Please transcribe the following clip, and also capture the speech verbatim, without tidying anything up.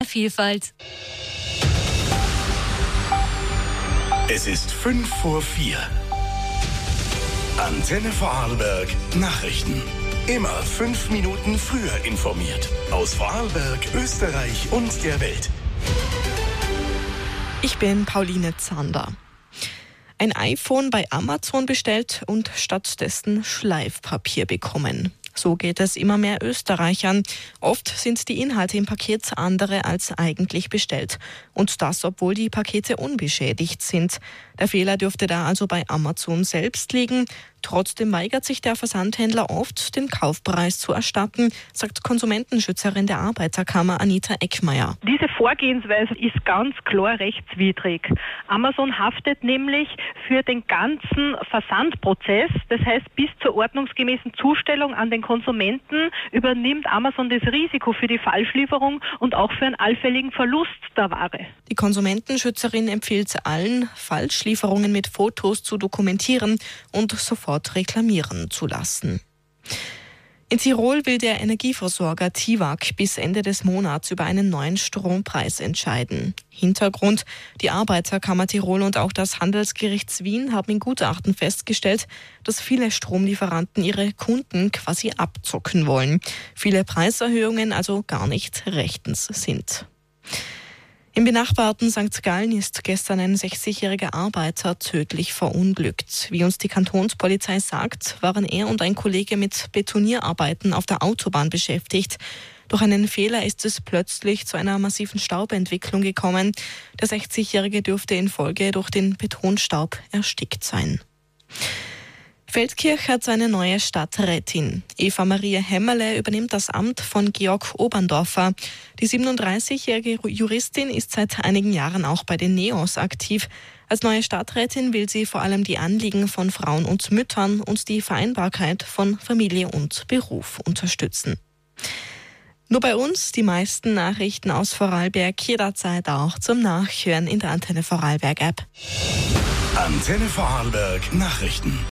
Vielfalt. Es ist fünf vor vier. Antenne Vorarlberg Nachrichten. Immer fünf Minuten früher informiert. Aus Vorarlberg, Österreich und der Welt. Ich bin Pauline Zander. Ein iPhone bei Amazon bestellt und stattdessen Schleifpapier bekommen. So geht es immer mehr Österreichern. Oft sind die Inhalte im Paket andere als eigentlich bestellt. Und das, obwohl die Pakete unbeschädigt sind. Der Fehler dürfte da also bei Amazon selbst liegen. Trotzdem weigert sich der Versandhändler oft, den Kaufpreis zu erstatten, sagt Konsumentenschützerin der Arbeiterkammer Anita Eckmeier. Diese Vorgehensweise ist ganz klar rechtswidrig. Amazon haftet nämlich für den ganzen Versandprozess. Das heißt, bis zur ordnungsgemäßen Zustellung an den Konsumenten übernimmt Amazon das Risiko für die Falschlieferung und auch für einen allfälligen Verlust der Ware. Die Konsumentenschützerin empfiehlt allen, Falschlieferungen mit Fotos zu dokumentieren und sofort reklamieren zu lassen. In Tirol will der Energieversorger Tiwag bis Ende des Monats über einen neuen Strompreis entscheiden. Hintergrund: Die Arbeiterkammer Tirol und auch das Handelsgericht Wien haben in Gutachten festgestellt, dass viele Stromlieferanten ihre Kunden quasi abzocken wollen. Viele Preiserhöhungen also gar nicht rechtens sind. Im benachbarten Sankt Gallen ist gestern ein sechzigjähriger Arbeiter tödlich verunglückt. Wie uns die Kantonspolizei sagt, waren er und ein Kollege mit Betonierarbeiten auf der Autobahn beschäftigt. Durch einen Fehler ist es plötzlich zu einer massiven Staubentwicklung gekommen. Der sechzigjährige dürfte in Folge durch den Betonstaub erstickt sein. Feldkirch hat seine neue Stadträtin. Eva Maria Hämmerle übernimmt das Amt von Georg Oberndorfer. Die siebenunddreißigjährige Juristin ist seit einigen Jahren auch bei den NEOS aktiv. Als neue Stadträtin will sie vor allem die Anliegen von Frauen und Müttern und die Vereinbarkeit von Familie und Beruf unterstützen. Nur bei uns die meisten Nachrichten aus Vorarlberg jederzeit auch zum Nachhören in der Antenne Vorarlberg App. Antenne Vorarlberg Nachrichten.